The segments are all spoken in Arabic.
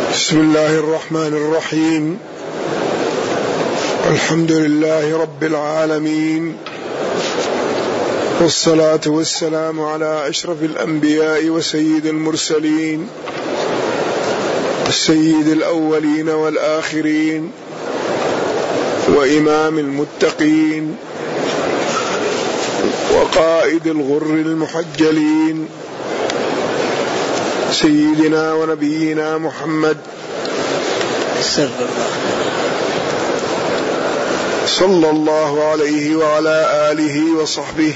بسم الله الرحمن الرحيم. الحمد لله رب العالمين، والصلاة والسلام على أشرف الأنبياء وسيد المرسلين، السيد الأولين والآخرين، وإمام المتقين، وقائد الغر المحجلين، سيدنا ونبينا محمد صلى الله عليه وعلى آله وصحبه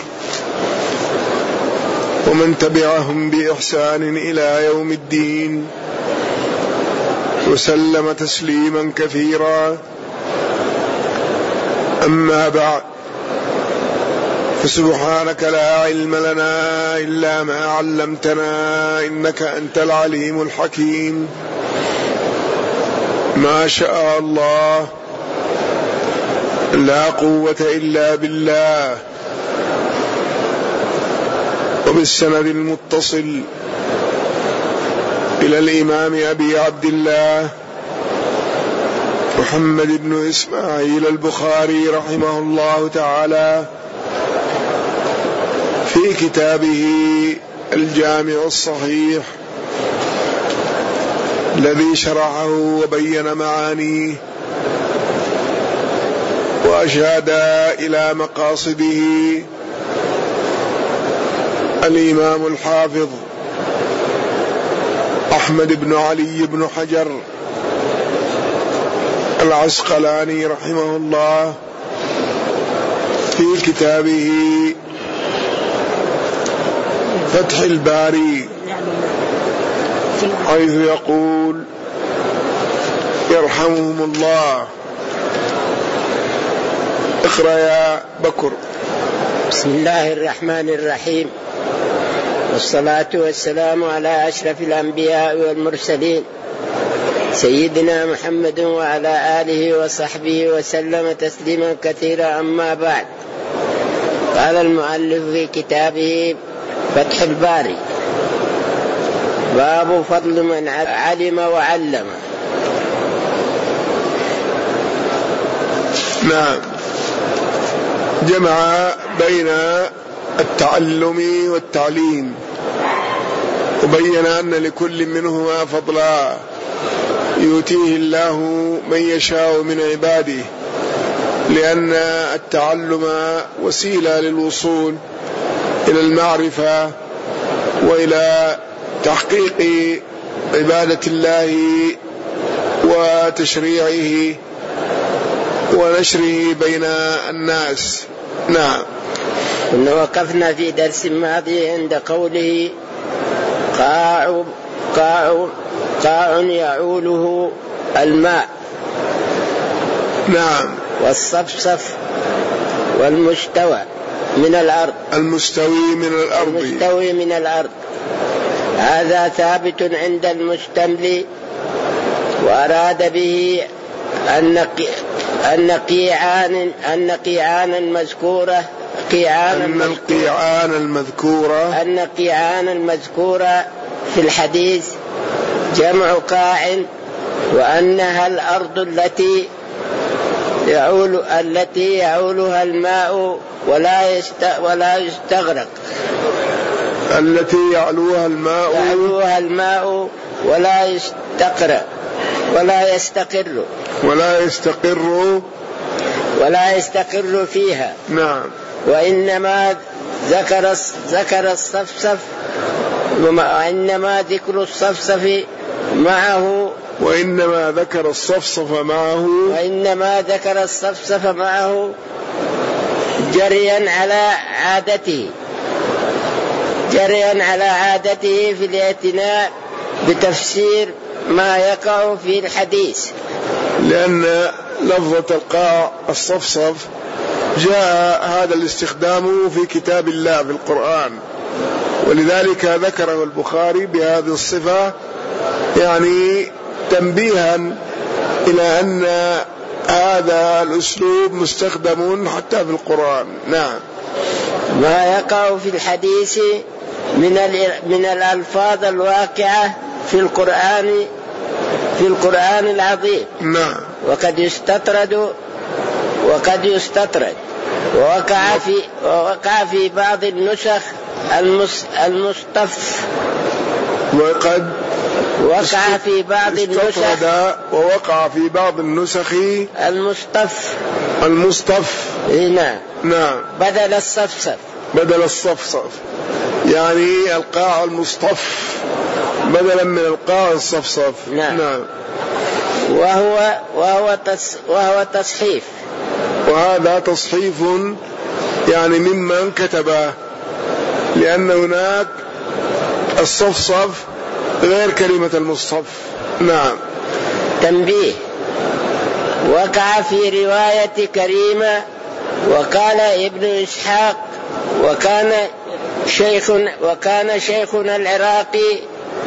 ومن تبعهم بإحسان إلى يوم الدين، وسلم تسليما كثيرا. أما بعد، فسبحانك لا علم لنا إلا ما علمتنا، إنك أنت العليم الحكيم. ما شاء الله، لا قوة إلا بالله. وبالسند المتصل إلى الإمام أبي عبد الله محمد بن إسماعيل البخاري رحمه الله تعالى في كتابه الجامع الصحيح الذي شرحه وبين معانيه وأشاد إلى مقاصده الإمام الحافظ أحمد بن علي بن حجر العسقلاني رحمه الله في كتابه فتح الباري، حيث يقول يرحمهم الله. اقرأ يا بكر. بسم الله الرحمن الرحيم، والصلاة والسلام على أشرف الأنبياء والمرسلين، سيدنا محمد وعلى آله وصحبه وسلم تسليما كثيرا. أما بعد، قال المؤلف في كتابه فتح الباري: باب فضل من علم وعلم. نعم، جمع بين التعلم والتعليم، وبين أن لكل منهما فضلا يؤتيه الله من يشاء من عباده، لأن التعلم وسيلة للوصول إلى المعرفة وإلى تحقيق عبادة الله وتشريعه ونشره بين الناس. نعم. وقفنا في درس ماضي عند قوله: قاع يعوله الماء. نعم. والصفصف والمستوى من الأرض، المستوي من الأرض. هذا ثابت عند المستملي، وأراد به أن القيعان المذكورة في الحديث جمع قاع، وأنها الأرض التي يعولها الماء ولا يستغرق، التي يعلوها الماء ولا يستقر فيها. نعم. وإنما ذكر الصفصف، وإنما ذكر الصفصف معه، وإنما ذكر الصفصف معه جريا على عادته في الاعتناء بتفسير ما يقع في الحديث، لأن لفظة القاع الصفصف جاء هذا الاستخدام في كتاب الله في القرآن، ولذلك ذكره البخاري بهذه الصفة، يعني تنبيها إلى أن هذا الأسلوب مستخدم حتى في القرآن. نعم. ما يقع في الحديث من الألفاظ الواقعة في القرآن في القرآن العظيم. نعم. وقد يستطرد ووقع في بعض النسخ المصطف. وقد وقع في بعض النسخ ووقع في بعض النسخ المصطف. نعم. بدل الصفصف يعني القاع المصطف بدلا من القاع الصفصف. نعم. وهو تصحيف. وهذا تصحيف يعني ممن كتبه، لأن هناك الصفصف غير كلمة المصطف. نعم. تنبيه: وقع في رواية كريمة وقال ابن إسحاق وكان شيخنا العراقي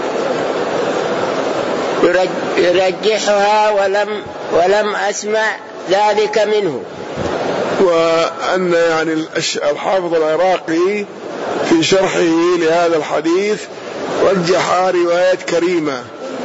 يرجحها ولم أسمع ذلك منه. وأن يعني الحافظ العراقي في شرحه لهذا الحديث رجح رواية كريمة.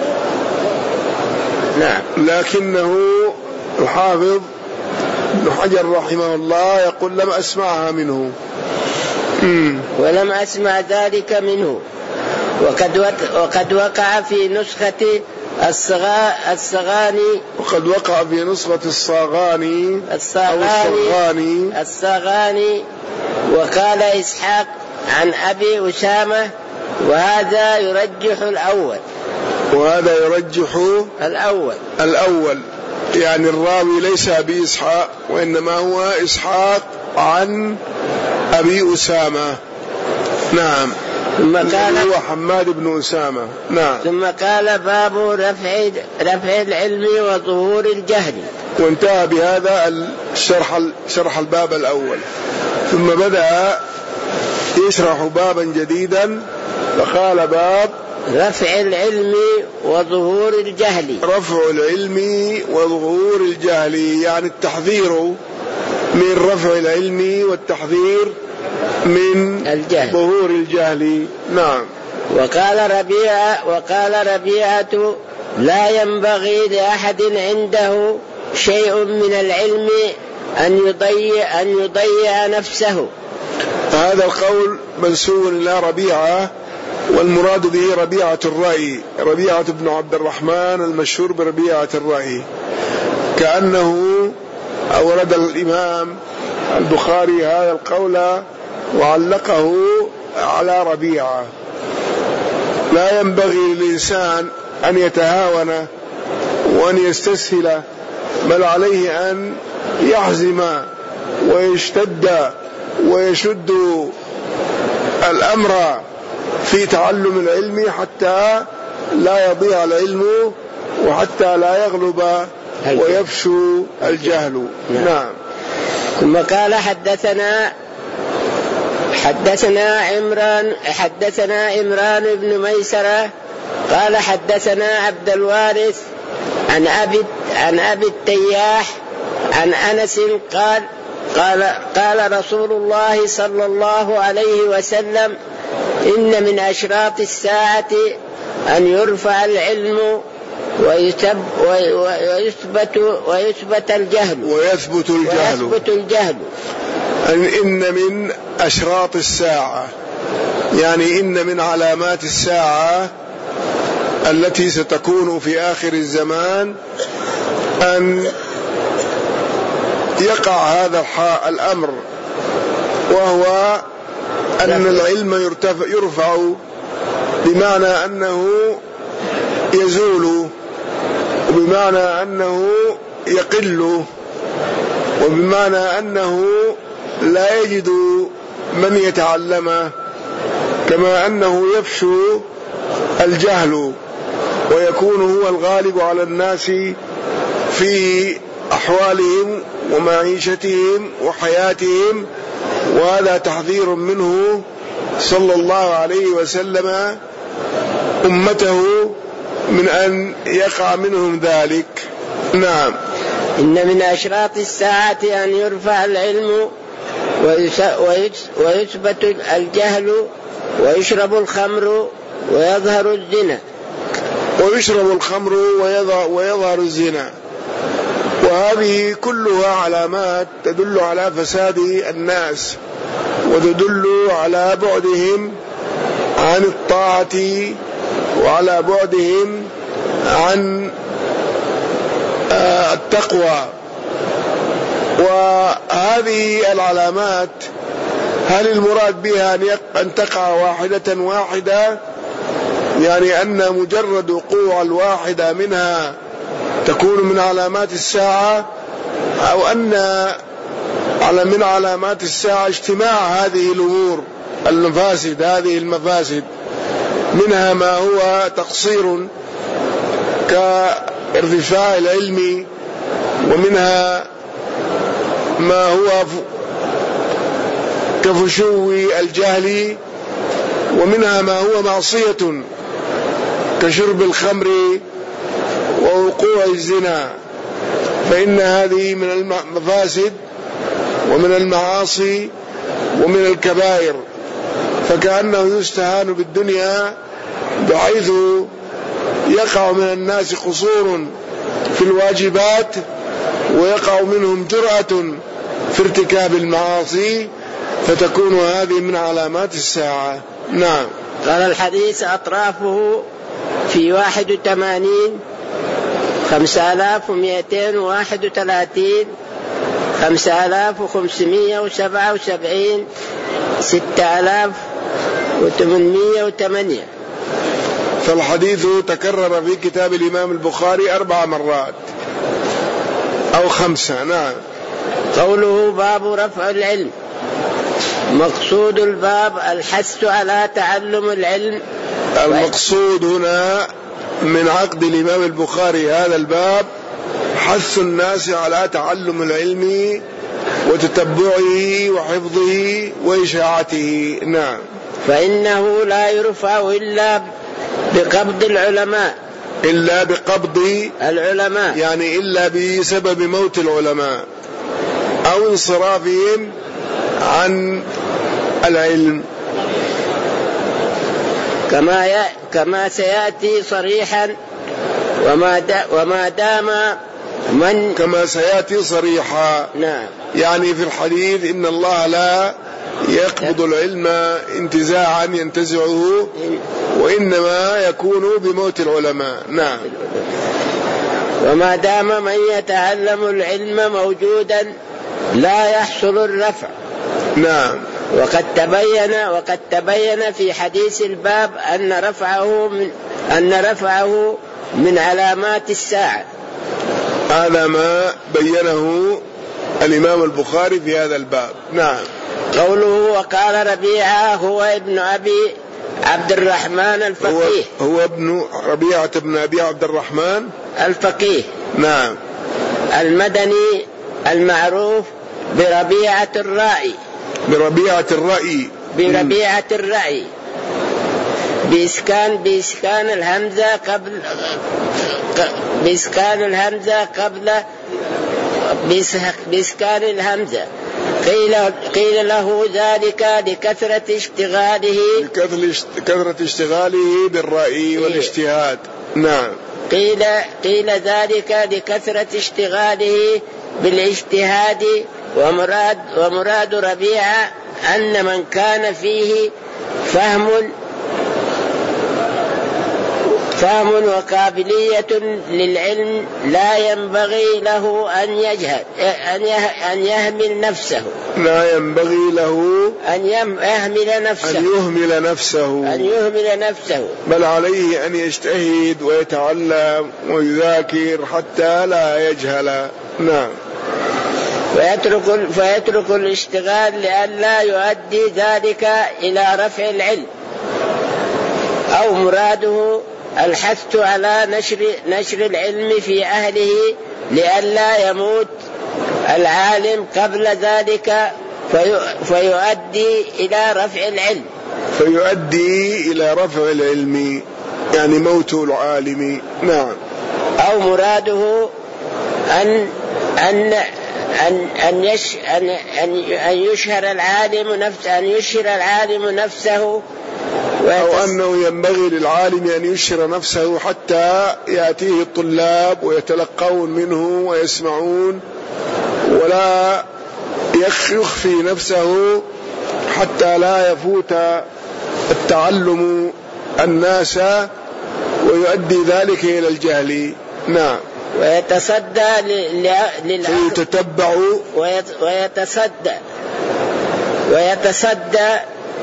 نعم. لكنه الحافظ ابن حجر رحمه الله يقول لم أسمعها منه. ولم أسمع ذلك منه. وقد وقع في نسخة الصغاني. وقد وقع في نسخة الصغاني وقال إسحاق عن أبي أسامة وهذا يرجح الأول يعني الراوي ليس أبي إسحاق وإنما هو إسحاق عن أبي أسامة. نعم. ثم قال هو حماد بن أسامة. نعم. ثم قال باب رفع العلم وظهور الجهل. وانتهى بهذا شرح الباب الأول، ثم بدأ يشرح بابا جديدا فقال باب رفع العلم وظهور الجهل. رفع العلم وظهور الجهل يعني التحذير من رفع العلم والتحذير من الجهل. ظهور الجهل. نعم. وقال ربيعة لا ينبغي لأحد عنده شيء من العلم أن يضيع نفسه. هذا القول منسوب إلى ربيعة، والمراد به ربيعة الرأي، ربيعة بن عبد الرحمن المشهور بربيعة الرأي، كأنه أورد الإمام البخاري هذا القول وعلقه على ربيعة. لا ينبغي للإنسان أن يتهاون وأن يستسهل، بل عليه أن يحزم ويشتد ويشد الأمر في تعلم العلم حتى لا يضيع العلم وحتى لا يغلب ويفشو الجهل. نعم. ثم قال حدثنا عمران بن ميسرة قال حدثنا عبد الوارث عن أبي التياح عن أنس قال رسول الله صلى الله عليه وسلم إن من أشراط الساعة أن يرفع العلم ويثبت الجهل. إن من أشراط الساعة يعني إن من علامات الساعة التي ستكون في آخر الزمان أن يقع هذا الأمر، وهو أن العلم يرفع بمعنى أنه يزول، وبمعنى أنه يقل، وبمعنى أنه لا يجد من يتعلمه، كما أنه يفشو الجهل ويكون هو الغالب على الناس في أحوالهم ومعيشتهم وحياتهم. وهذا تحذير منه صلى الله عليه وسلم أمته من أن يقع منهم ذلك. نعم. إن من أشراط الساعة أن يرفع العلم ويثبت الجهل ويشرب الخمر ويظهر الزنا. ويشرب الخمر ويظهر الزنا. وهذه كلها علامات تدل على فساد الناس وتدل على بعدهم عن الطاعة وعلى بعدهم عن التقوى. وهذه العلامات هل المراد بها أن تقع واحدة، يعني أن مجرد وقوع الواحدة منها تكون من علامات الساعة، أو أن من علامات الساعة اجتماع هذه الأمور هذه المفاسد، منها ما هو تقصير كارتفاع العلم، ومنها ما هو كفشو الجهل، ومنها ما هو معصية كشرب الخمر ووقوع الزنا. فإن هذه من المفاسد ومن المعاصي ومن الكبائر، فكأنه يستهان بالدنيا بحيث يقع من الناس قصور في الواجبات، ويقع منهم جرأة في ارتكاب المعاصي، فتكون هذه من علامات الساعة. نعم. قال الحديث أطرافه في 81 5231 5577 6808. فالحديث تكرر في كتاب الإمام البخاري 4 مرات أو 5. نعم. قوله باب رفع العلم. مقصود الباب الحث على تعلم العلم. المقصود هنا من عقد الإمام البخاري هذا الباب حث الناس على تعلم العلم وتتبعه وحفظه وإشاعته. نعم. فإنه لا يرفع إلا بقبض العلماء. إلا بقبض العلماء، يعني إلا بسبب موت العلماء أو انصرافهم عن العلم، كما سيأتي صريحا. وما دام من كما سيأتي صريحا. نعم. يعني في الحديث إن الله لا يقبض العلم انتزاعا ينتزعه، وإنما يكون بموت العلماء. نعم. وما دام من يتعلم العلم موجودا لا يحصل الرفع. نعم. وقد تبين في حديث الباب أن رفعه من علامات الساعة. هذا ما بينه الإمام البخاري في هذا الباب. نعم. قوله وقال ربيعة هو ابن أبي عبد الرحمن الفقيه. هو ابن ربيعة بن أبي عبد الرحمن الفقيه. نعم. المدني المعروف بربيعة الرأي. بإسكان الهمزة قيل له ذلك لكثرة اشتغاله بالرأي والاجتهاد. نعم. قيل ذلك لكثرة اشتغاله بالاجتهاد. ومراد ربيعة أن من كان فيه فهم وقابلية للعلم لا ينبغي له أن يهمل نفسه، بل عليه أن يجتهد ويتعلم ويذاكر حتى لا يجهل. نعم. فيترك الاشتغال لئلا يؤدي ذلك إلى رفع العلم. أو مراده الحث على نشر العلم في أهله لئلا يموت العالم قبل ذلك فيؤدي إلى رفع العلم. يعني موت العالم. نعم. أو مراده أن يشهر العالم نفسه أو أنه ينبغي للعالم أن يشر نفسه حتى يأتيه الطلاب ويتلقون منه ويسمعون، ولا يخفي نفسه حتى لا يفوت التعلم الناس ويؤدي ذلك إلى الجهل. نعم. ويتصدى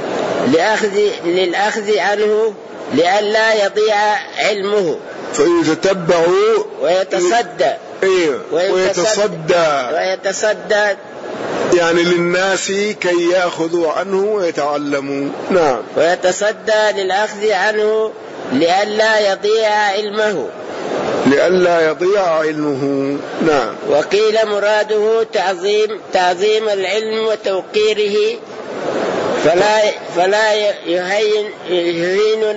للأخذ عنه لئلا يضيع علمه. فيتتبع ويتصدى يعني للناس كي يأخذوا عنه ويتعلموا. نعم. ويتصدى للأخذ عنه لئلا يضيع علمه. نعم. وقيل مراده تعظيم العلم وتوقيره، فلا يهين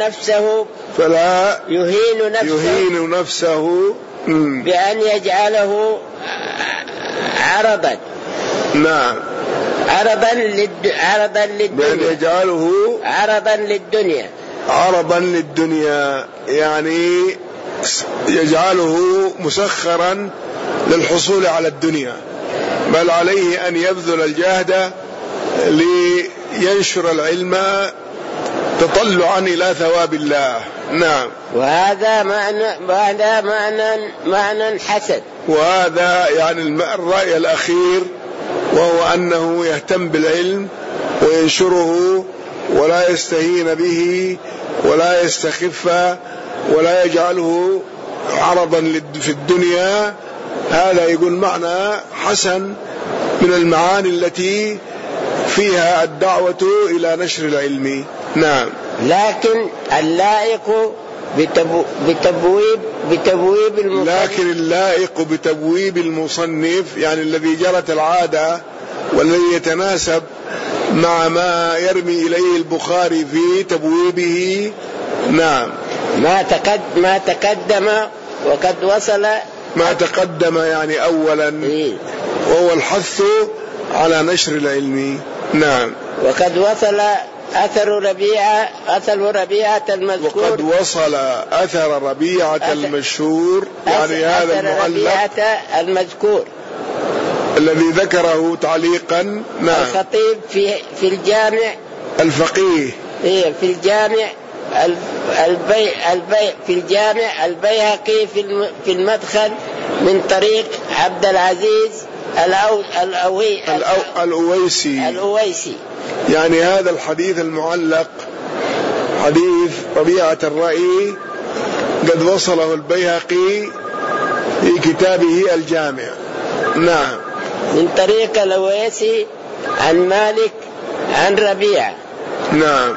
نفسه بأن يجعله عرضا. نعم. عرضا للدنيا يعني يجعله مسخرا للحصول على الدنيا، بل عليه أن يبذل الجهد لينشر العلم تطلعا إلى ثواب الله. نعم. وهذا معنى حسن. وهذا يعني الرأي الأخير، وهو أنه يهتم بالعلم وينشره ولا يستهين به ولا يستخف ولا يجعله عرضا في الدنيا. هذا يقول معنى حسن من المعاني التي فيها الدعوة إلى نشر العلم. نعم. لكن اللائق بتبويب المصنف يعني الذي جرت العادة والذي يتناسب مع ما يرمي إليه البخاري في تبويبه. نعم. ما تقدم وقد وصل. ما تقدم يعني أولا، وهو الحث على نشر العلم. نعم. وقد وصل أثر ربيعة المذكور. وقد وصل أثر ربيعة المشهور يعني هذا المعلق المذكور الذي ذكره تعليقا. نعم. الخطيب في الجامع الفقيه في الجامع في الجامع البيهقي في المدخل من طريق عبد العزيز الأويسي. يعني هذا الحديث المعلق حديث ربيعة الرأي قد وصله البيهقي في كتابه الجامع. نعم. من طريق الأويسي عن مالك عن ربيعة. نعم.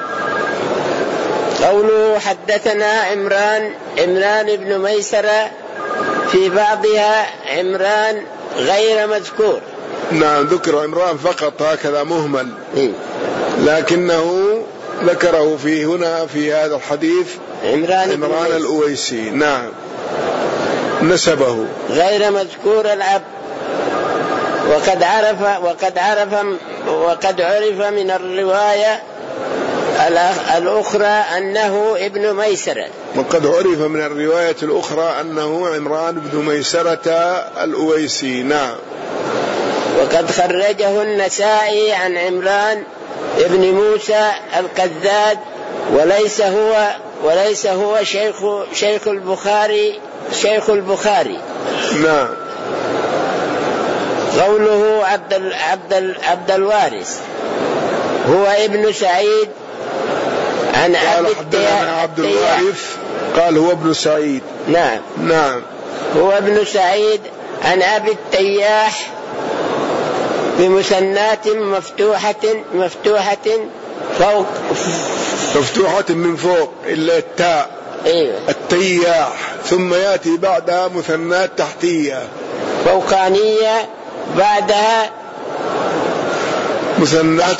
قوله حدثنا عمران بن ميسرة، في بعضها عمران غير مذكور. نعم. ذكر عمران فقط هكذا مهمل، لكنه ذكره في هنا في هذا الحديث عمران الأويسي. نعم. نسبه غير مذكور العبد. وقد عرف من الرواية الأخرى أنه ابن ميسرة. وقد عرف من الرواية الأخرى أنه عمران بن ميسرة الأويسي. نعم. وقد خرجه النسائي عن عمران ابن موسى القذاد، وليس هو شيخ البخاري. نعم. قوله عبد الوارث هو ابن سعيد عن عبد الوارث قال هو ابن سعيد. نعم. هو ابن سعيد عن أبي التياح بمثنات مفتوحة من فوق إلا التاء. أيوة. التياح، ثم يأتي بعدها مثنات تحتية فوقانية، بعدها مثنات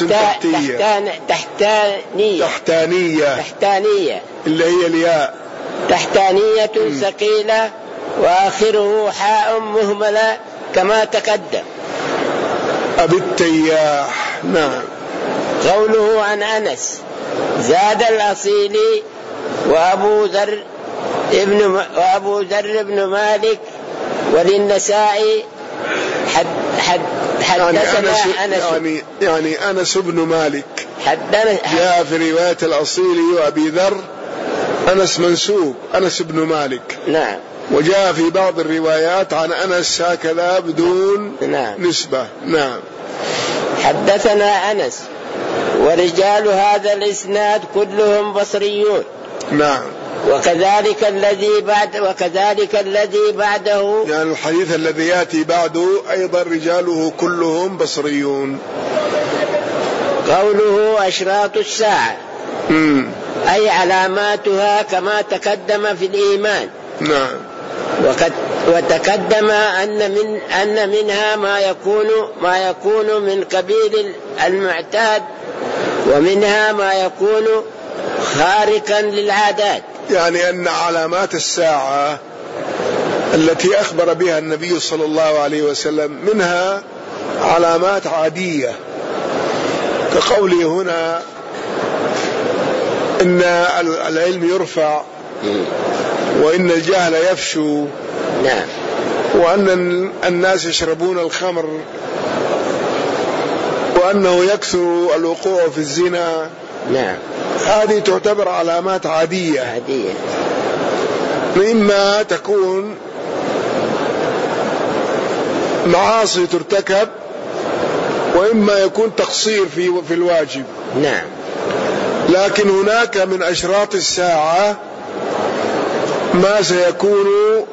تحتانية اللي هي الياء. تحتانية ثقيلة وآخره حاء مهملة كما تقدم. أبي التياح. نعم. قوله عن أنس زاد الأصيلي وأبو ذر بن مالك وللنسائي حدثنا أنس يعني أنس بن مالك جاء في رواية الأصيلي وأبي ذر أنس منسوب أنس بن مالك. نعم. وجاء في بعض الروايات عن أنس هكذا بدون نسبة. نعم. حدثنا أنس ورجال هذا الإسناد كلهم بصريون. نعم. وكذلك الذي بعده، يعني الحديث الذي يأتي بعده أيضا رجاله كلهم بصريون. قوله أشراط الساعة أي علاماتها كما تقدم في الإيمان. نعم. وتقدم أن منها ما يكون من قبيل المعتاد ومنها ما يكون خارقا للعادات. يعني أن علامات الساعة التي أخبر بها النبي صلى الله عليه وسلم منها علامات عادية، كقوله هنا إن العلم يرفع وإن الجهل يفشو. نعم. وأن الناس يشربون الخمر وأنه يكثر الوقوع في الزنا. نعم. هذه تعتبر علامات عادية. إما تكون معاصي ترتكب وإما يكون تقصير في الواجب. نعم. لكن هناك من أشراط الساعة ما سيكون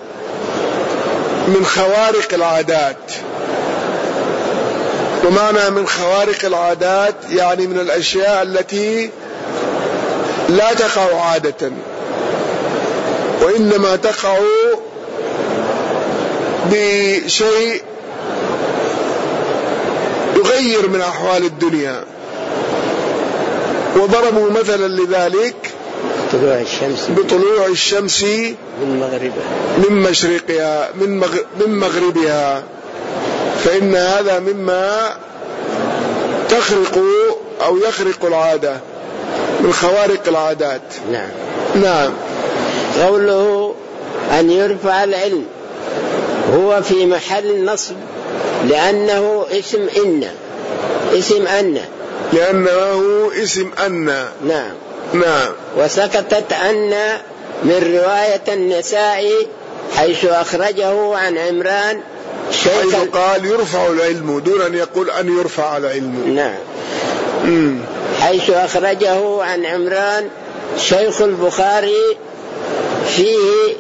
من خوارق العادات. ومعنى من خوارق العادات يعني من الأشياء التي لا تقع عادة وإنما تقع بشيء يغير من أحوال الدنيا. وضربوا مثلا لذلك بطلوع الشمس من مشرقها من مغربها، فإن هذا مما تخرق أو يخرق العادة من خوارق العادات. نعم. نعم. قوله أن يرفع العلم هو في محل نصب لأنه اسم أن لأنه اسم أن. نعم. نعم. وسكتت أن من رواية النسائي حيث أخرجه عن عمران حيث قال يرفع العلم دون أن يقول أن يرفع العلم. نعم. حيث أخرجه عن عمران شيخ البخاري فيه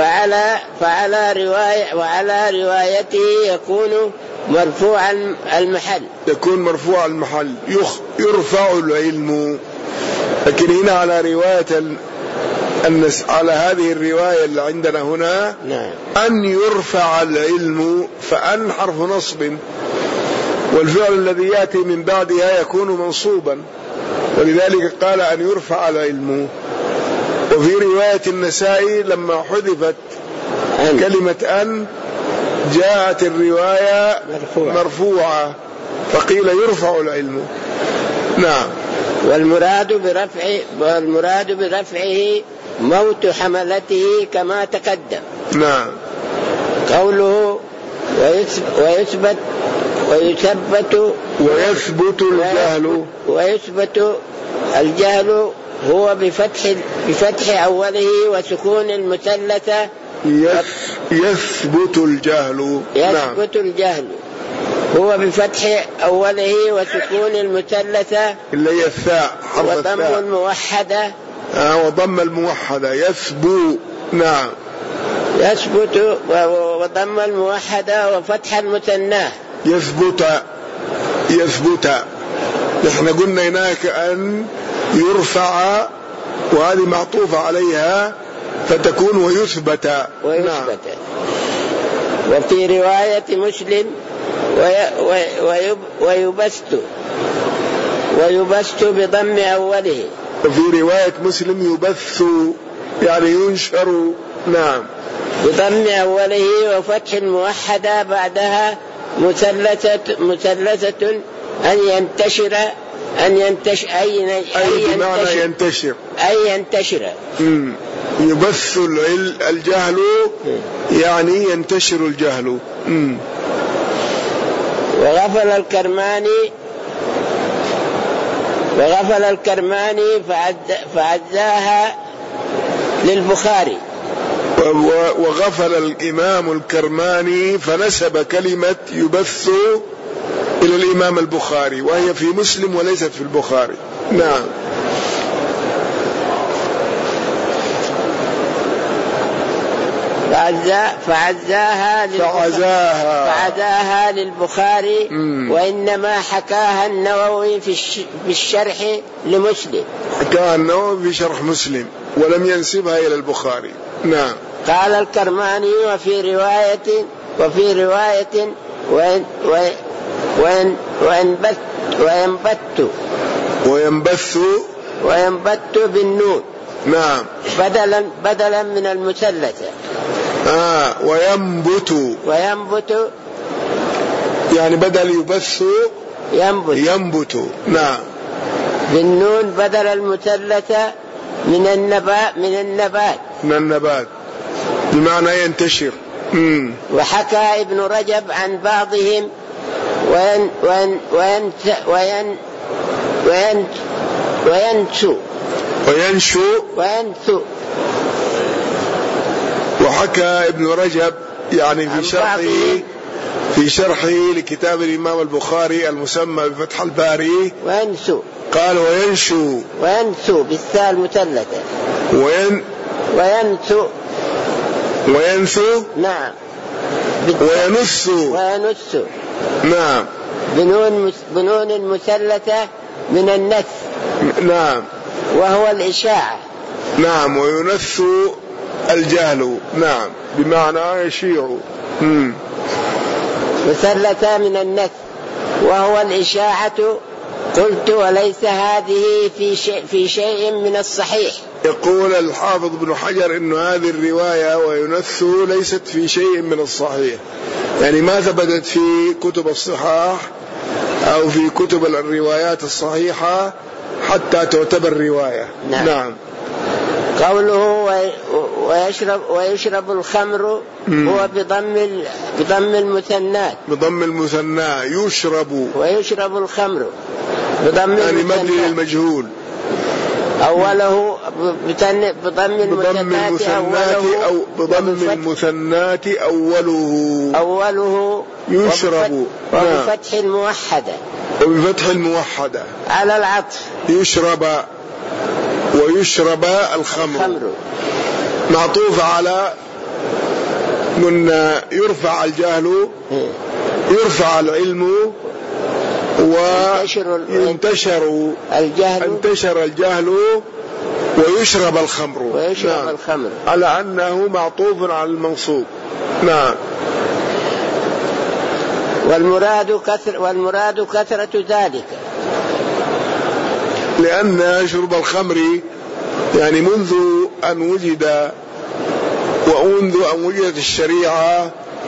وعلى روايته يكون مرفوع المحل. يكون مرفوع المحل يرفع العلم. لكن هنا على رواية على هذه الرواية اللي عندنا هنا نعم. أن يرفع العلم، فأن حرف نصب والفعل الذي يأتي من بعدها يكون منصوبا، ولذلك قال أن يرفع العلم. وفي رواية النسائي لما حذفت كلمة أن جاءت الرواية مرفوعة فقيل يرفع العلم. نعم. والمراد برفعه موت حملته كما تقدم. نعم. قوله ويثبت الجهل هو بفتح أوله وسكون المثلثة. يثبت الجهل. يثبت الجهل هو بفتح أوله وسكون المثلثة اللي هي الثاء وضم الموحدة. وضم الموحدة يثبو. نعم. يثبت وضم الموحدة وفتح المثناه. يثبت. نحن قلنا هناك أن يرفع وهذه معطوفة عليها فتكون ويثبت. نعم. وفي رواية مسلم ويبث بضم أوله. وفي رواية مسلم يبث يعني ينشر. نعم. بضم أوله وفتح الموحدة بعدها مثلثة أن ينتشر أن ينتشر أي بمعنى ينتشر أي ينتشر. يبث الجهل يعني ينتشر الجهل. وغفل الكرماني فعزاها للبخاري. وغفل الإمام الكرماني فنسب كلمة يبث إلى الإمام البخاري، وهي في مسلم وليست في البخاري. نعم. فعزاها للبخاري. وإنما حكاها النووي في الشرح لمسلم. حكاها النووي في شرح مسلم ولم ينسبها إلى البخاري. نعم. قال الكرماني وفي رواية وينبت بالنون. نعم. بدلا من المثلثة. وينبت يعني بدل يبث ينبت. نعم. بالنون بدل المثلثة من النبات بمعنى ينتشر. وحكى ابن رجب عن بعضهم وينشو. وحكى ابن رجب يعني في شرحه لكتاب الإمام البخاري المسمى بفتح الباري. قال وينسو بالثاء المثلثة. وينثو. نعم. وينث. نعم. بنون مثلثة من النث. نعم. وهو الإشاعة. نعم. وينث الجهل. نعم. بمعنى يشيع. مثلثة من النث وهو الإشاعة. قلت وليس هذه في شيء من الصحيح. يقول الحافظ ابن حجر إن هذه الرواية وينث ليست في شيء من الصحيح، يعني ما ثبتت في كتب الصحاح أو في كتب الروايات الصحيحة حتى تعتبر رواية. نعم. قوله ويشرب الخمر هو بضم المثنات. بضم المثنى يشرب. ويشرب الخمر بضم يعني مبني للمجهول. أوله بضم المثنات أو بضم المثنات أوله يشرب. وبفتح الموحدة على العطف. يشرب ويشرب الخمر معطوف على من يرفع الجهل يرفع العلم وينتشر الجهل ويشرب الخمر. الخمر على أنه معطوف على المنصوب. نعم. والمراد كثرة ذلك، لأن شرب الخمر يعني منذ أن وجدت الشريعة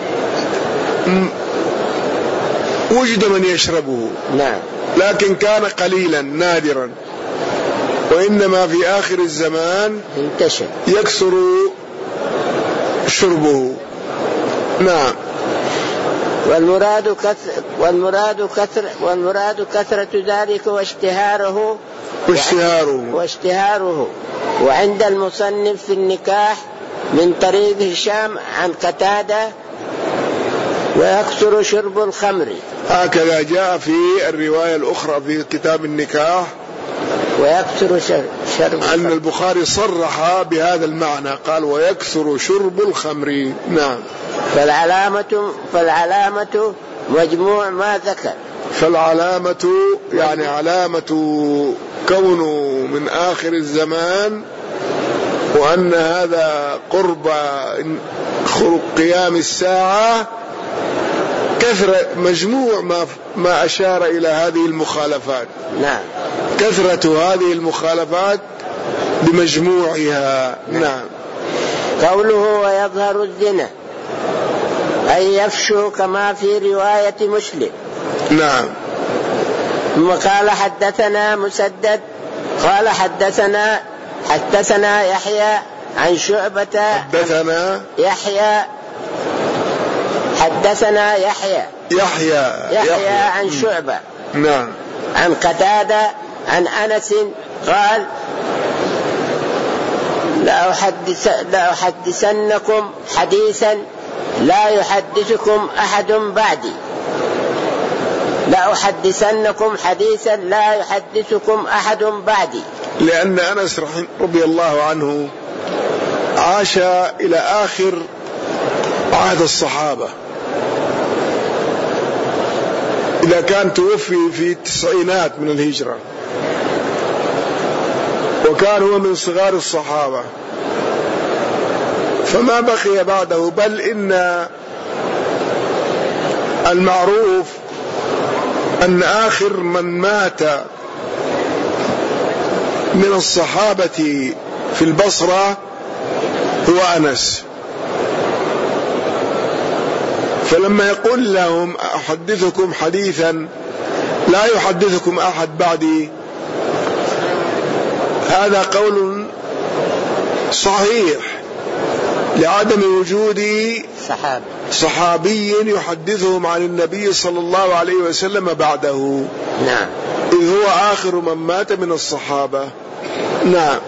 وجد من يشربه. نعم. لكن كان قليلا نادرا، وإنما في آخر الزمان يكثر شربه. نعم. والمراد كثرة ذلك واشتهاره. وعند المصنف في النكاح من طريق هشام عن قتادة ويكثر شرب الخمر. هكذا جاء في الرواية الأخرى في كتاب النكاح ويكثر شرب أن البخاري صرح بهذا المعنى، قال ويكثر شرب الخمر. نعم. فالعلامة مجموع ما ذكر. فالعلامة يعني علامة كونه من آخر الزمان، وأن هذا قرب قيام الساعة، كثرة مجموع ما أشار إلى هذه المخالفات. نعم. كثرة هذه المخالفات بمجموعها. نعم. قوله ويظهر الزنا أي يفشو كما في رواية مسلم. نعم. ثم قال حدثنا مسدد قال حدثنا يحيى عن شعبة حدثنا يحيى عن شعبة نعم عن قتادة عن أنس قال لأحدثنكم حديثا لا يحدثكم أحد بعدي لأن أنس رضي الله عنه عاش إلى آخر عهد الصحابة، إذا كان توفي في التسعينات من الهجرة، وكان هو من صغار الصحابة، فما بقي بعده. بل إن المعروف أن آخر من مات من الصحابة في البصرة هو أنس. فلما يقول لهم أحدثكم حديثا لا يحدثكم أحد بعدي، هذا قول صحيح لعدم وجود صحابي يحدثهم عن النبي صلى الله عليه وسلم بعده. نعم. إذ هو آخر من مات من الصحابة. نعم.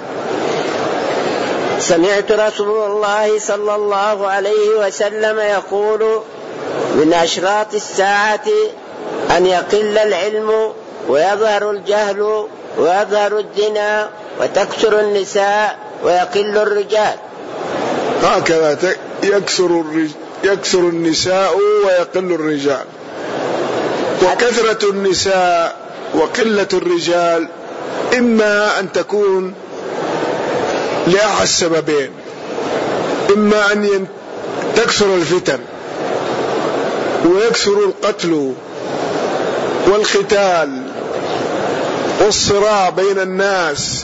سمعت رسول الله صلى الله عليه وسلم يقول من أشراط الساعة أن يقل العلم ويظهر الجهل ويظهر الزنا وتكثر النساء ويقل الرجال. هكذا يكثر النساء ويقل الرجال. وكثرة النساء وقلة الرجال إما أن تكون لأحد السببين: إما أن تكثر الفتن ويكثر القتل والختال والصراع بين الناس،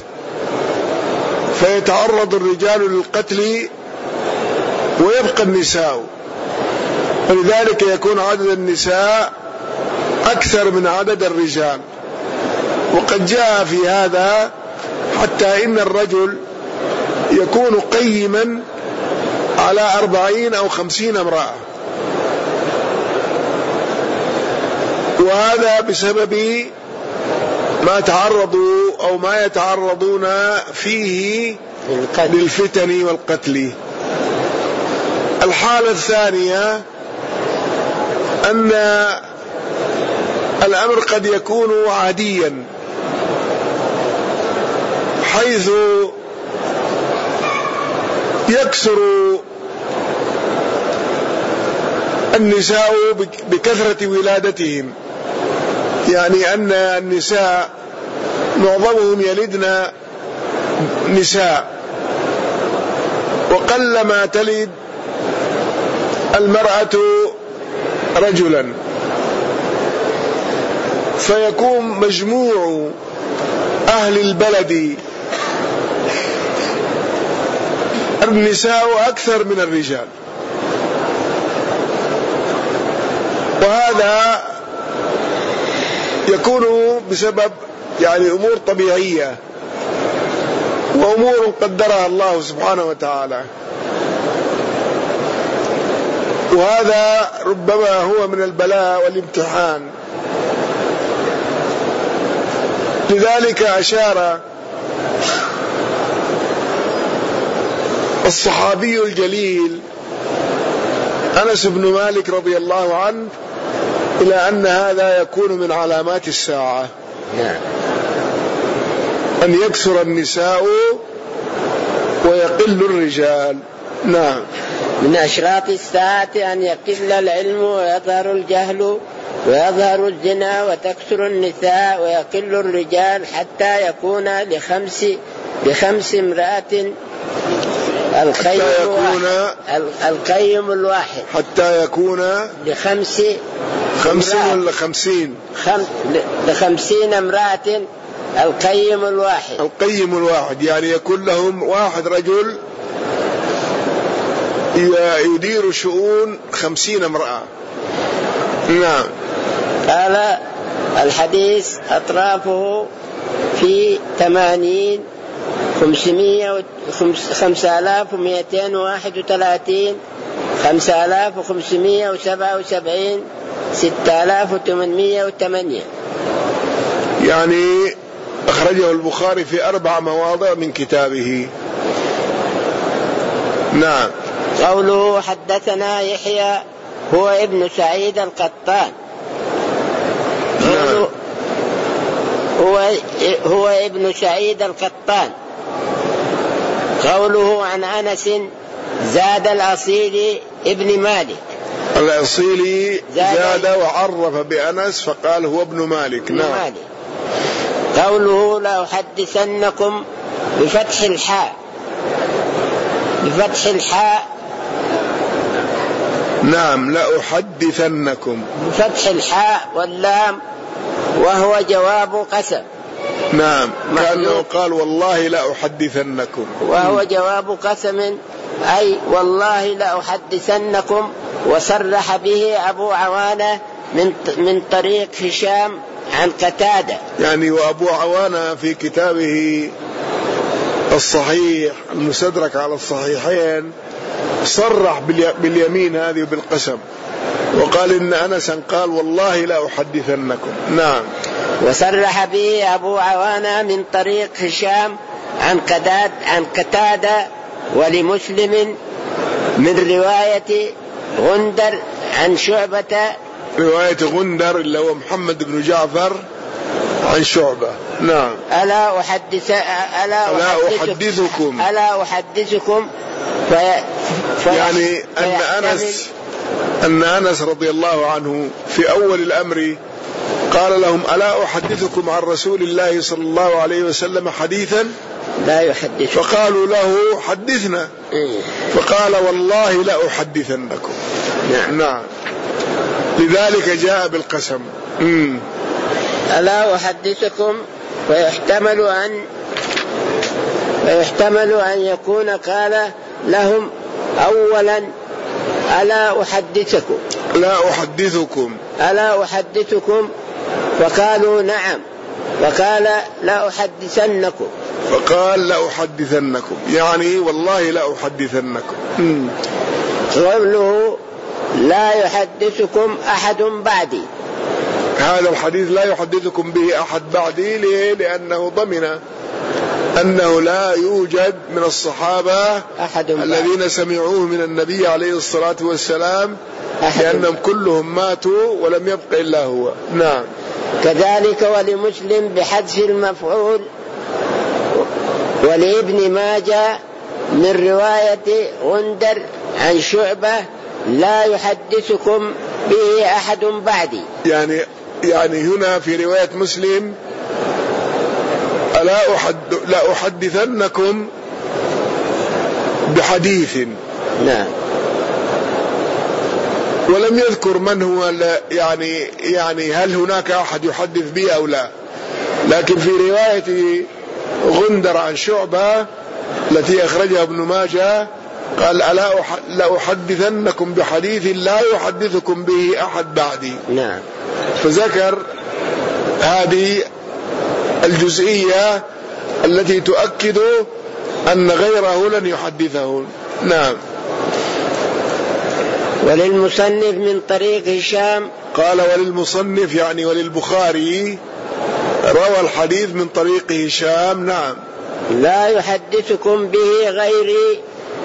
فيتعرض الرجال للقتل ويبقى النساء، ولذلك يكون عدد النساء أكثر من عدد الرجال. وقد جاء في هذا حتى إن الرجل يكون قيما على 40 أو 50 امرأة، وهذا بسبب ما تعرضوا أو ما يتعرضون فيه للفتن والقتل. الحالة الثانية أن الأمر قد يكون عاديا، حيث يكثر النساء بكثرة ولادتهم، يعني أن النساء معظمهم يلدن نساء، وقلما تلد المرأة رجلا، فيكون مجموع أهل البلد النساء أكثر من الرجال، وهذا يكون بسبب أمور طبيعية وأمور قدرها الله سبحانه وتعالى، وهذا ربما هو من البلاء والامتحان. لذلك أشار الصحابي الجليل أنس بن مالك رضي الله عنه إلى أن هذا يكون من علامات الساعة، أن يكثر النساء ويقل الرجال. نعم. من أشراط الساعة أن يقل العلم ويظهر الجهل ويظهر الزنا وتكثر النساء ويقل الرجال حتى يكون لخمس امرأة القيم الواحد، حتى يكون ل50 امرأة القيم الواحد، يعني يكون لهم واحد رجل يدير شؤون 50 امرأة. نعم. قال الحديث أطرافه في 80 5231 5577 6808. يعني أخرجه البخاري في 4 مواضع من كتابه. نعم. قوله حدثنا يحيى هو ابن سعيد القطان. نعم. هو ابن سعيد القطان. قوله عن أنس زاد الأصيلي ابن مالك. الأصيلي زاد وعرف بأنس فقال هو ابن مالك. نعم. قوله لأحدثنكم بفتح الحاء. بفتح الحاء. نعم. لأحدثنكم بفتح الحاء واللام وهو جواب قسم. نعم. كأنه قال والله لأحدثنكم، وهو جواب قسم أي والله لأحدثنكم. وصرح به أبو عوانة من طريق هشام عن قتادة. يعني وأبو عوانة في كتابه الصحيح المستدرك على الصحيحين صرح باليمين هذه وبالقسم، وقال إن أنسا قال والله لا أحدثنكم. نعم. وصرح به أبو عوانة من طريق هشام عن قتادة ولمسلم من رواية غندر عن شعبة. رواية غندر اللي هو محمد بن جعفر عن شعبة. نعم. ألا أحدثكم يعني أن أنس رضي الله عنه في أول الأمر قال لهم ألا أحدثكم عن رسول الله صلى الله عليه وسلم حديثا لا يحدث، فقالوا له حدثنا، فقال والله لا أحدثنكم. نعم. لذلك جاء بالقسم. ألا أحدثكم. ويحتمل أن يكون قال لهم أولا ألا أحدثكم فقالوا نعم، فقال لا أحدثنكم يعني والله لا أحدثنكم. قوله لا يحدثكم أحد بعدي. هذا الحديث لا يحدثكم به أحد بعدي. ليه؟ لأنه ضمن أنه لا يوجد من الصحابة الذين سمعوه من النبي عليه الصلاة والسلام، لأنهم كلهم ماتوا ولم يبق إلا هو. نعم. كذلك ولمسلم بحذف المفعول. ولابن ماجه من رواية غندر عن شعبة لا يحدثكم به أحد بعدي. يعني هنا في رواية مسلم لا أحدثنكم بحديث. نعم. ولم يذكر من هو، يعني هل هناك أحد يحدث به أو لا. لكن في رواية غندر عن شعبة التي أخرجها ابن ماجه قال لا أحدثنكم بحديث لا يحدثكم به أحد بعدي. نعم. فذكر هذه الجزئية التي تؤكد أن غيره لن يحدثه. نعم. وللمصنف من طريق هشام. قال وللمصنف يعني وللبخاري روى الحديث من طريق هشام. نعم. لا يحدثكم به غيري.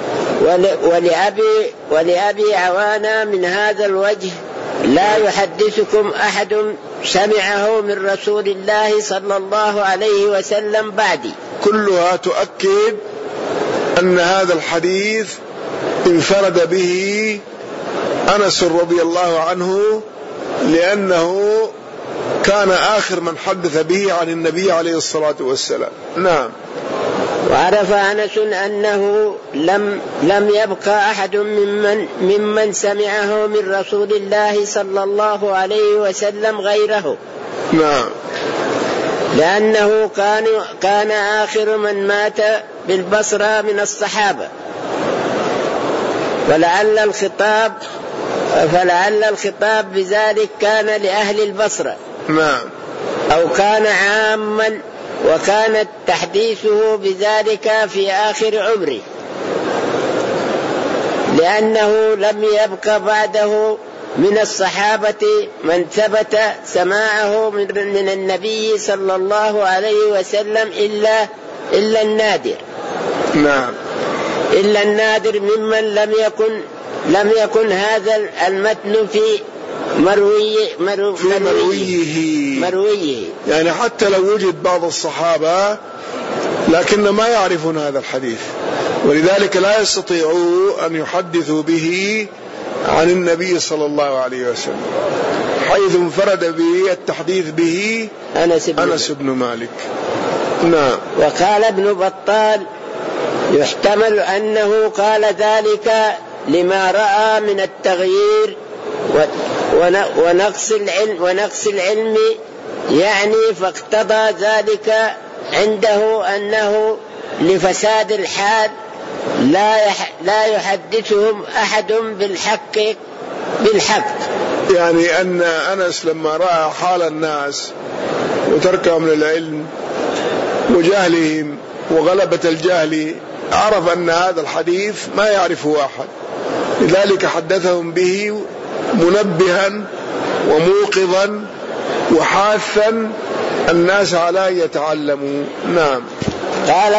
ولأبي عوانة من هذا الوجه لا يحدثكم أحد سمعه من رسول الله صلى الله عليه وسلم بعدي. كلها تؤكد أن هذا الحديث انفرد به أنس رضي الله عنه، لأنه كان آخر من حدث به عن النبي عليه الصلاة والسلام. نعم. وعرف أنس أنه لم يبقى أحد ممن سمعه من رسول الله صلى الله عليه وسلم غيره. نعم. لأنه كان آخر من مات بالبصرة من الصحابة، فلعل الخطاب بذلك كان لأهل البصرة. نعم. أو كان عاما وكانت تحديثه بذلك في آخر عمره، لأنه لم يبق بعده من الصحابة من ثبت سماعه من النبي صلى الله عليه وسلم إلا النادر. نعم. إلا النادر ممن لم يكن هذا المتن في مرويه. يعني حتى لو وجد بعض الصحابة لكن ما يعرفون هذا الحديث، ولذلك لا يستطيعوا أن يحدثوا به عن النبي صلى الله عليه وسلم، حيث انفرد بالتحديث به أنس بن مالك. نعم. وقال ابن بطال: يحتمل أنه قال ذلك لما رأى من التغيير ونقص العلم يعني، فاقتضى ذلك عنده أنه لفساد الحال لا يحدثهم أحد بالحق. يعني أن أنس لما رأى حال الناس وتركهم للعلم وجهلهم وغلبة الجهل، عرف أن هذا الحديث ما يعرفه أحد، لذلك حدثهم به منبها وموقظا وحاثا الناس على أن يتعلموا. نعم. قال: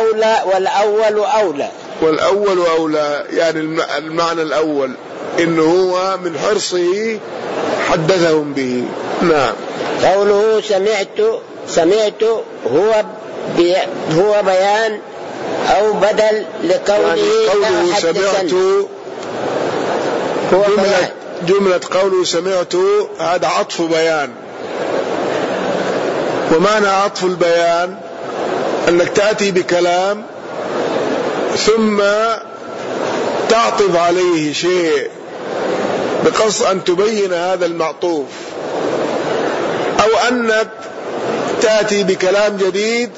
والأول أولى، يعني المعنى الأول إنه هو من حرصه حدثهم به. نعم. قوله سمعت هو بيان أو بدل لقوله يعني سمعت هو جملة قوله سمعت هذا عطف بيان، ومعنى عطف البيان أنك تأتي بكلام ثم تعطف عليه شيء بقصد أن تبين هذا المعطوف، أو أنك تأتي بكلام جديد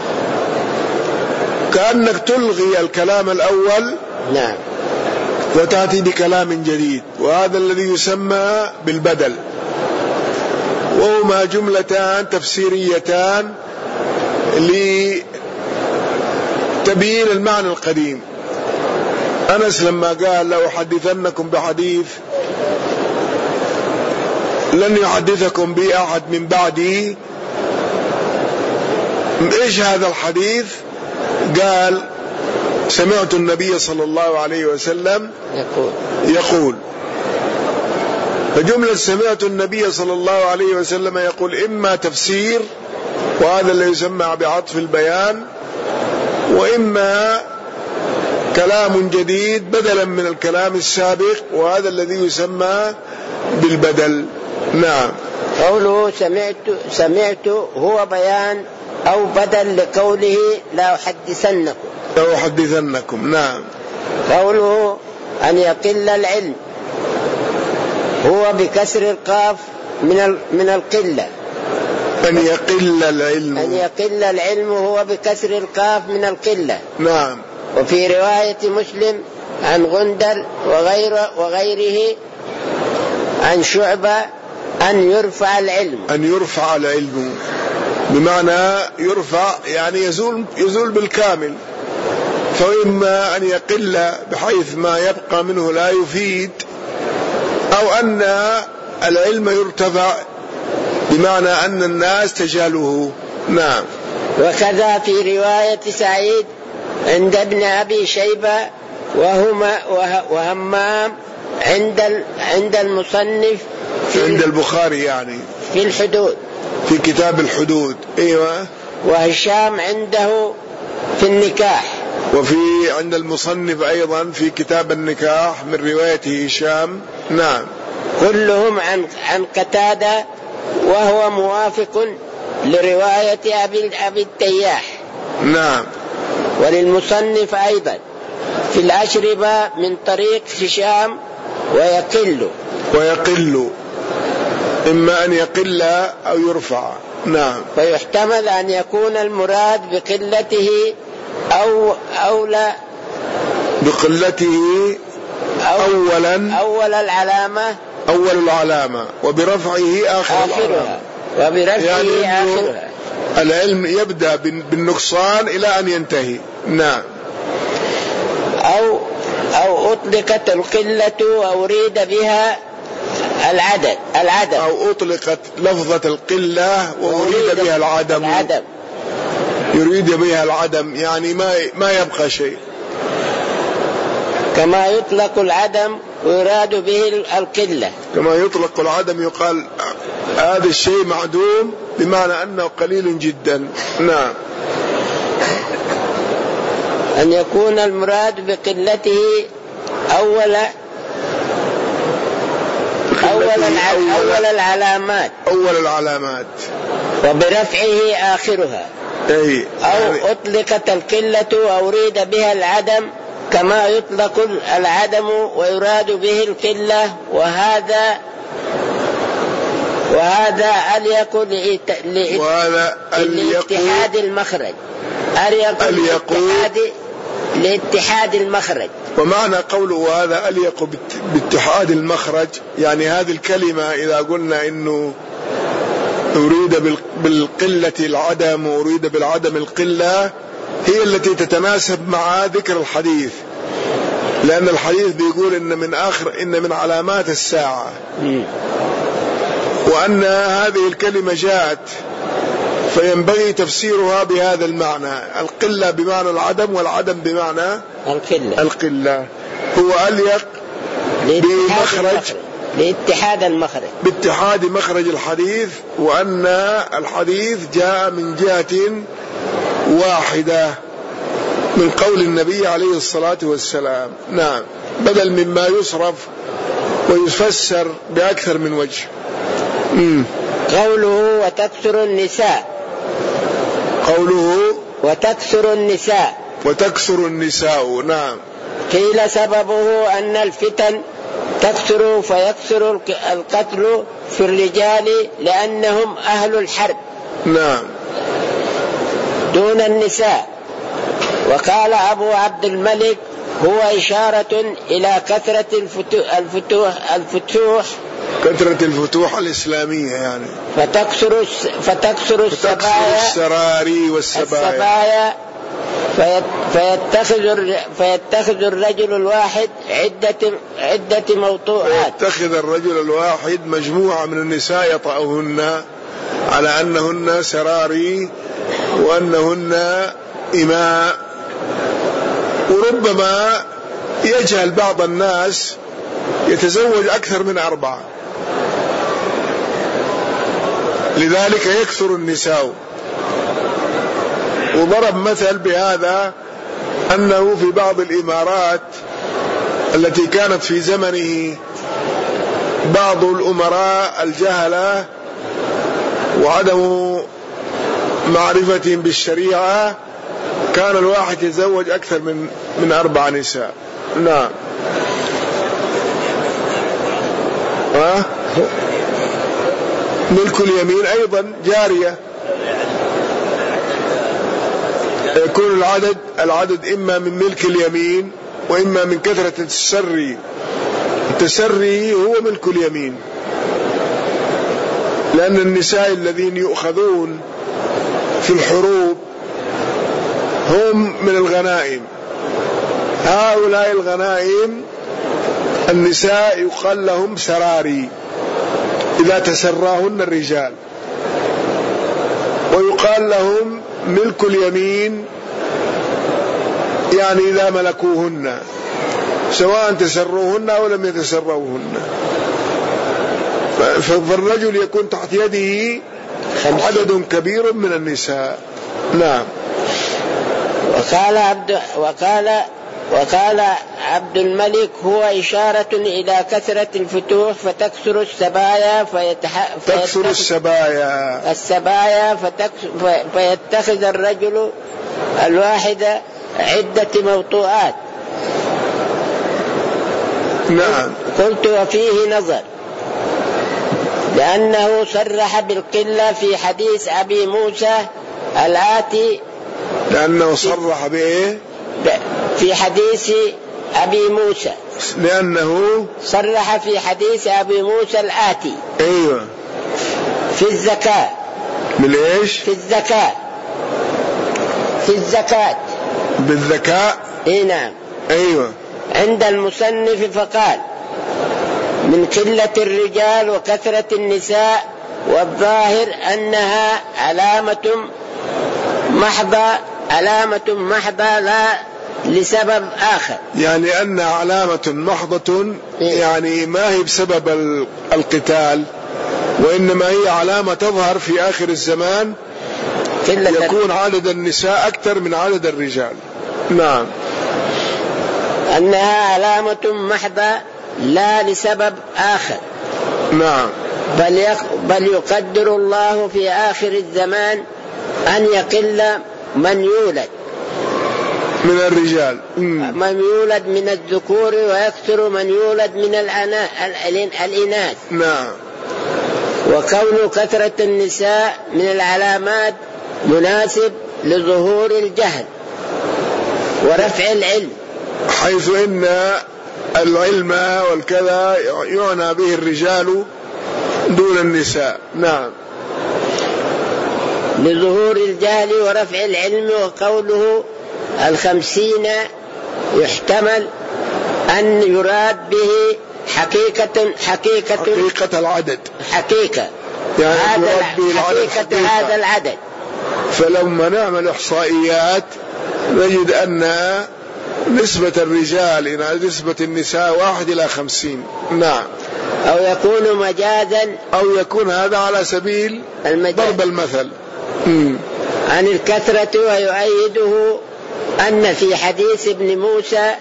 كأنك تلغي الكلام الأول. نعم. وتأتي بكلام جديد، وهذا الذي يسمى بالبدل، وهما جملتان تفسيريتان لتبيين المعنى القديم. أنس لما قال: لو حدثنكم بحديث لن يحدثكم به أحد من بعدي، إيش هذا الحديث؟ قال: سمعت النبي صلى الله عليه وسلم يقول. فجملة سمعت النبي صلى الله عليه وسلم يقول إما تفسير، وهذا اللي يسمى بعطف البيان، وإما كلام جديد بدلا من الكلام السابق، وهذا الذي يسمى بالبدل. نعم. قوله سمعت هو بيان أو بدل لقوله لا أحدثنكم. نعم. قوله أن يقل العلم هو بكسر القاف من القلة. أن يقل العلم هو بكسر القاف من القلة. نعم. وفي رواية مسلم عن غندر وغيره عن شعبة أن يرفع العلم، بمعنى يرفع يعني يزول بالكامل، فإما أن يقل بحيث ما يبقى منه لا يفيد، أو أن العلم يرتفع بمعنى أن الناس تجهله. نعم. وكذا في رواية سعيد عند ابن أبي شيبة وهمام عند المصنف عند البخاري، يعني في الحدود، في كتاب الحدود. أيوة. وهشام عنده في النكاح، وفي عند المصنف أيضا في كتاب النكاح من رواية هشام. نعم. كلهم عن قتادة، وهو موافق لرواية أبي التياح. نعم. وللمصنف أيضا في الأشربة من طريق هشام ويقل، إما أن يقل أو يرفع. نعم. فيحتمل أن يكون المراد بقلته أولى بقلته أول العلامة، وبرفعه آخرها. وبرفعه يعني آخرها. العلم يبدأ بالنقصان إلى أن ينتهي. نعم. أو أطلقت القلة وأريد بها العدم أو أطلقت لفظة القلة وأريد بها العدم. يريد بها العدم يعني ما يبقى شيء، كما يطلق العدم ويراد به القلة. كما يطلق العدم يقال هذا الشيء معدوم بمعنى أنه قليل جدا. نعم. أن يكون المراد بقلته أول العلامات وبرفعه آخرها. أو أطلقت القلة وأريد بها العدم كما يطلق العدم ويراد به القلة، وهذا أليق لاتحاد المخرج. لاتحاد المخرج. ومعنى قوله هذا أليق باتحاد المخرج يعني هذه الكلمة إذا قلنا إنه أريد بالقلة العدم وأريد بالعدم القلة هي التي تتناسب مع ذكر الحديث، لأن الحديث بيقول إن من علامات الساعة، وأن هذه الكلمة جاءت فينبغي تفسيرها بهذا المعنى، القلة بمعنى العدم والعدم بمعنى القلة. هو أليق باتحاد مخرج الحديث، وأن الحديث جاء من جهة واحدة من قول النبي عليه الصلاة والسلام. نعم. بدل مما يصرف ويفسر بأكثر من وجه. قوله وتكثر النساء. نعم. قيل سببه أن الفتن تكثر فيكثر القتل في الرجال لأنهم أهل الحرب. نعم. دون النساء. وقال أبو عبد الملك هو إشارة إلى كثرة الفتوح الإسلامية يعني. فتكثر السراري والسبايا فيتخذ الرجل الواحد عدة موطوعات. يتخذ الرجل الواحد مجموعة من النساء يطأهن على أنهن سراري وأنهن إماء. وربما يجهل بعض الناس يتزوج أكثر من 4، لذلك يكثر النساء. وضرب مثل بهذا أنه في بعض الإمارات التي كانت في زمنه بعض الأمراء الجهلة وعدم معرفتهم بالشريعة كان الواحد يتزوج أكثر من 4 نساء. نعم. ملك اليمين أيضا جارية، يكون العدد إما من ملك اليمين وإما من كثرة التسري. التسري هو ملك اليمين، لأن النساء الذين يؤخذون في الحروب هم من الغنائم. هؤلاء الغنائم النساء يقال لهم سراري إذا تسراهن الرجال، ويقال لهم ملك اليمين يعني إذا ملكوهن سواء تسروهن أو لم يتسروهن. فالرجل يكون تحت يده عدد كبير من النساء. نعم. وقال عبد الملك هو إشارة إلى كثرة الفتوح فتكثر السبايا فيتخذ الرجل الواحد عدة موطوعات. نعم. قلت وفيه نظر، لأنه صرح بالقلة في حديث أبي موسى الآتي. لأنه صرح بإيه؟ في حديث أبي موسى، لأنه صرح في حديث أبي موسى الآتي. أيوة. في الزكاة. من إيش؟ في الزكاة. في الزكاة. بالذكاء. إيه نعم. أيوة. عند المصنف فقال: من قلة الرجال وكثرة النساء، والظاهر أنها علامة محضة لا لسبب آخر. يعني أنها علامة محضة، يعني ما هي بسبب القتال، وإنما هي علامة تظهر في آخر الزمان، يكون عدد النساء أكثر من عدد الرجال. نعم. أنها علامة محضة لا لسبب آخر. نعم. بل يقدر الله في آخر الزمان أن يقل من يولد من الرجال، من يولد من الذكور، ويكثر من يولد من الإناث. نعم. وكون كثرة النساء من العلامات مناسب لظهور الجهل ورفع العلم، حيث إن العلم والكذا يعنى به الرجال دون النساء. نعم. لظهور الجهل ورفع العلم. وقوله 50 يحتمل أن يراد به حقيقة العدد، يعني حقيقة هذا العدد. فلما نعمل إحصائيات نجد أن نسبة الرجال إلى نسبة النساء 1:50. نعم. أو يكون مجازا، أو يكون هذا على سبيل ضرب المثل عن الكثرة. ويؤيده أن في حديث ابن موسى: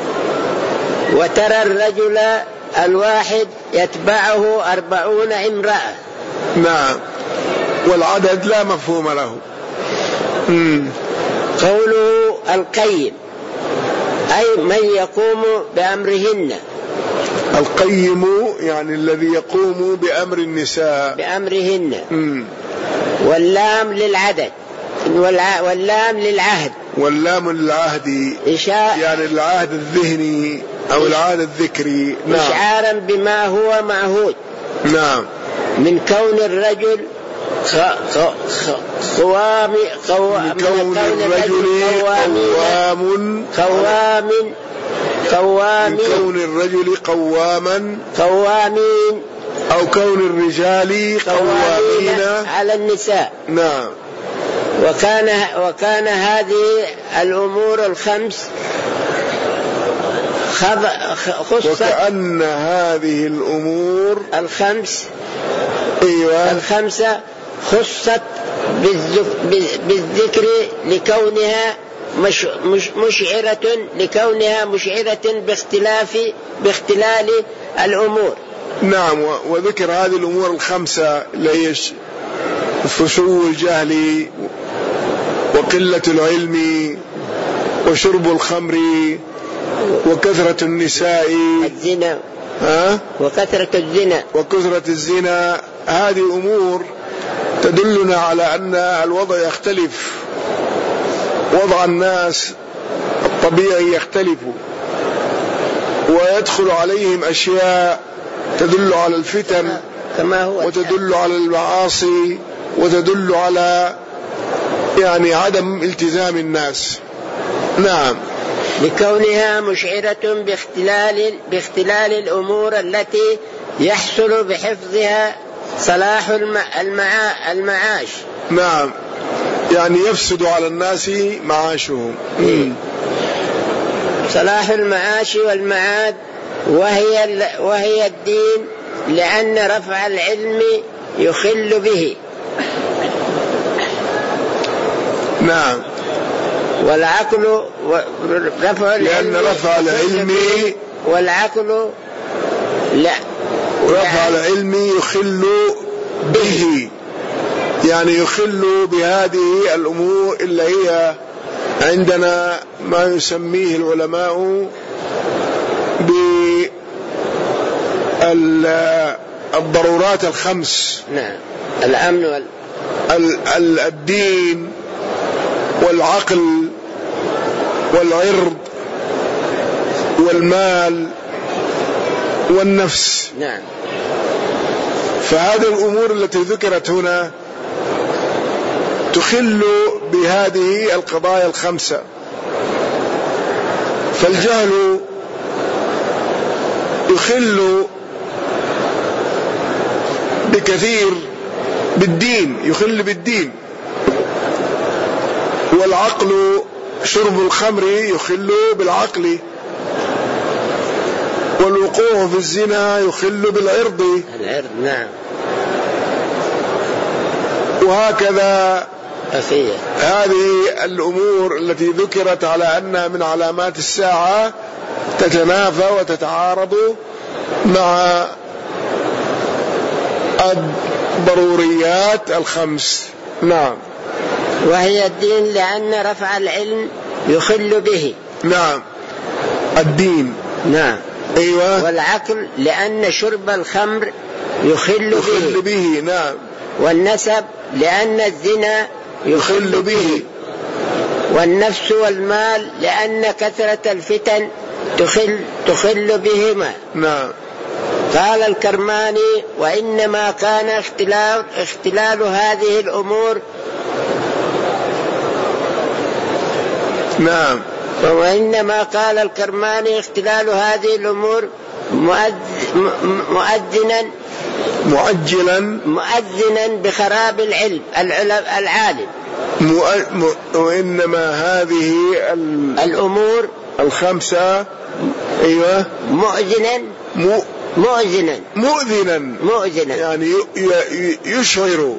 وترى الرجل الواحد يتبعه 40 امرأة. نعم. والعدد لا مفهوم له. قوله القيم أي من يقوم بأمرهن. القيم يعني الذي يقوم بأمر النساء بأمرهن. واللام للعدد، واللام للعهد. واللام للعهد يعني العهد الذهني أو العهد الذكري. نعم. إشعارا بما هو معهود. نعم. من كون الرجل قوامين، أو كون الرجال قوامين على النساء. نعم. وكان هذه الأمور الخمس وكأن هذه الأمور الخمسة خصت بالذكر لكونها مشعرة باختلال الأمور. نعم. وذكر هذه الأمور الخمسة اللي هي فشو الجهل، وقلة العلم، وشرب الخمر، وكثرة النساء، الزنا، وكثرة الزنا. هذه أمور تدلنا على أن الوضع يختلف، وضع الناس الطبيعي يختلف، ويدخل عليهم أشياء تدل على الفتن، وتدل على المعاصي، وتدل على يعني عدم التزام الناس. نعم. لكونها مشعرة باختلال الأمور التي يحصل بحفظها صلاح المعاش. نعم. يعني يفسد على الناس معاشهم. صلاح المعاش والمعاد، وهي الدين، لأن رفع العلم يخل به. نعم. والعقل لأن رفع العلم والعقل رفع العلم يخل به، يعني يخل بهذه الأمور اللي هي عندنا ما يسميه العلماء بالضرورات الخمس. نعم. الأمن الدين والعقل والعرض والمال والنفس. نعم. فهذه الأمور التي ذكرت هنا تخل بهذه القضايا الخمسة. فالجهل يخل بكثير بالدين، يخل بالدين. والعقل، شرب الخمر يخل بالعقل. والوقوع في الزنا يخل بالعرض. نعم. وهكذا أخيه. هذه الأمور التي ذكرت على أنها من علامات الساعة تتنافى وتتعارض مع الضروريات الخمس. نعم. وهي الدين لأن رفع العلم يخل به. نعم، الدين. نعم. أيوة. والعقل لأن شرب الخمر يخل به. نعم. والنسب لأن الزنا يخل به. والنفس والمال لأن كثرة الفتن تخل بهما. نعم. قال الكرماني: وإنما كان اختلال هذه الأمور. نعم. وإنما قال الكرماني اختلال هذه الأمور مؤذنا بخراب العالم. وإنما هذه الأمور الخمسة. أيوة. مؤذنا يعني يشعر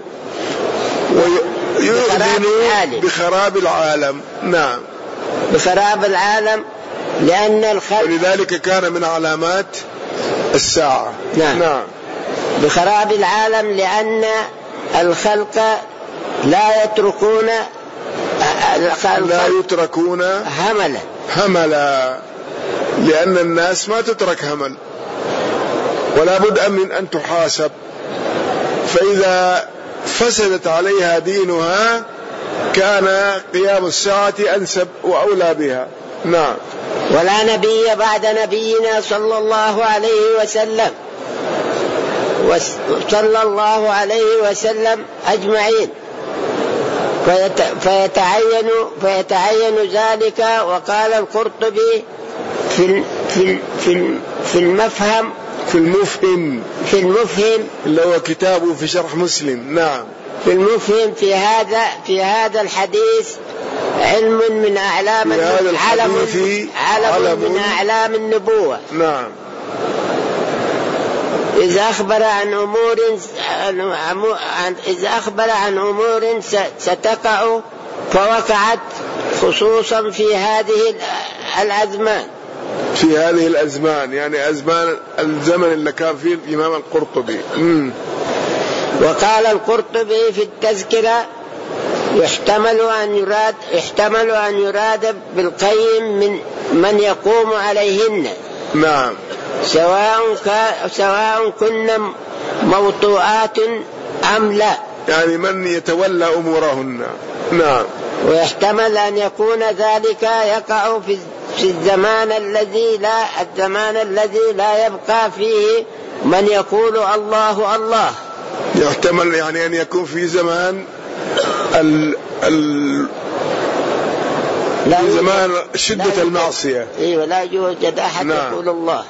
ويؤذن بخراب العالم. نعم. بخراب العالم لأن الخلق، ولذلك كان من علامات الساعة. نعم. نعم. بخراب العالم لأن الخلق لا يتركون هملا، لأن الناس ما تترك همل، ولا بد من أن تحاسب. فإذا فسدت عليها دينها كان قيام الساعة أنسب وأولى بها. نعم. ولا نبي بعد نبينا صلى الله عليه وسلم أجمعين، فيتعين ذلك. وقال القرطبي في المفهم اللي هو كتابه في شرح مسلم. نعم. في المفهم في هذا الحديث علم من أعلام النبوة. نعم. إذا أخبر عن أمور ستقع فوقعت، خصوصا في هذه الأزمان. يعني أزمان الزمن اللي كان فيه الإمام القرطبي. وقال القرطبي في التذكرة: يحتمل أن يراد بالقيم من يقوم عليهن. نعم. سواء كن موطوعات أم لا، يعني من يتولى أمورهن. نعم. ويحتمل أن يكون ذلك يقع في الزمان الذي لا يبقى فيه من يقول الله الله. يحتمل يعني أن يكون في زمان زمان شدة المعصية. أيوة، لا يوجد أحد يقول الله.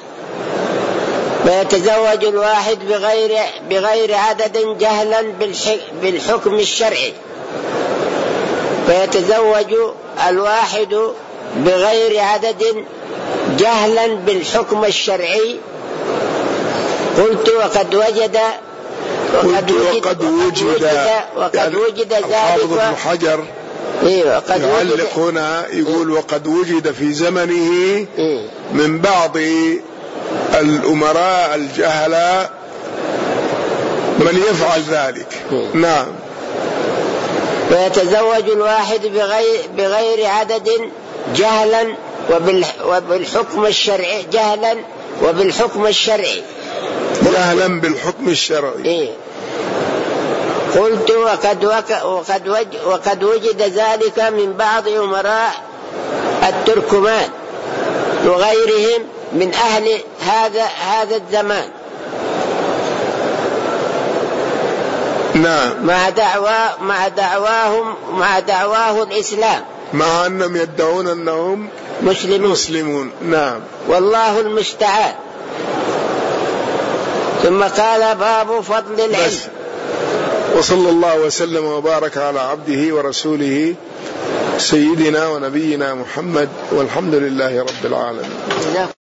ويتزوج الواحد بغير عدد جهلا بالحكم الشرعي. فيتزوج الواحد بغير عدد جهلا بالحكم الشرعي. قلت وقد وجد ذلك. حافظ ابن حجر يعلق هنا يقول: وقد وجد في زمنه من بعض الأمراء الجهلاء من يفعل ذلك. نعم. ويتزوج الواحد بغير عدد جهلا وبالحكم الشرعي. جهلا بالحكم الشرعي. قلت وقد وجد ذلك من بعض أمراء التركمان وغيرهم من أهل هذا الزمان. نعم. مع دعواه الإسلام، مع أنهم يدعون أنهم مسلمون. نعم. والله المستعان. ثم قال باب فضل العلم. وصلى الله وسلم وبارك على عبده ورسوله سيدنا ونبينا محمد، والحمد لله رب العالمين.